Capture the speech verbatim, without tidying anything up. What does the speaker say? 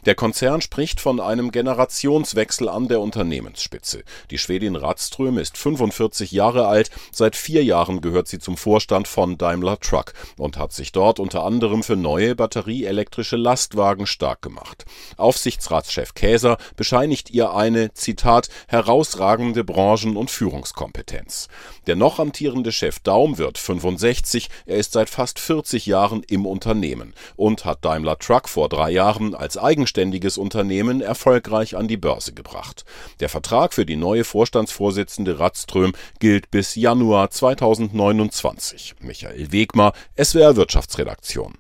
Der Konzern spricht von einem Generationswechsel an der Unternehmensspitze. Die Schwedin Radström ist fünfundvierzig Jahre alt, seit vier Jahren gehört sie zum Vorstand von Daimler Truck und hat sich dort unter anderem für neue batterieelektrische Lastwagen stark gemacht. Aufsichtsratschef Käser bescheinigt ihr eine, Zitat, herausragende Branchen- und Führungskompetenz. Der noch amtierende Chef Daum wird fünfundsechzig, er ist seit fast vierzig Jahren im Unternehmen und hat Daimler Truck vor drei Jahren als eigenständiges Unternehmen erfolgreich an die Börse gebracht. Der Vertrag für die neue Vorstandsvorsitzende Radström gilt bis Januar zweitausendneunundzwanzig. Michael Wegmar, S W R Wirtschaftsredaktion.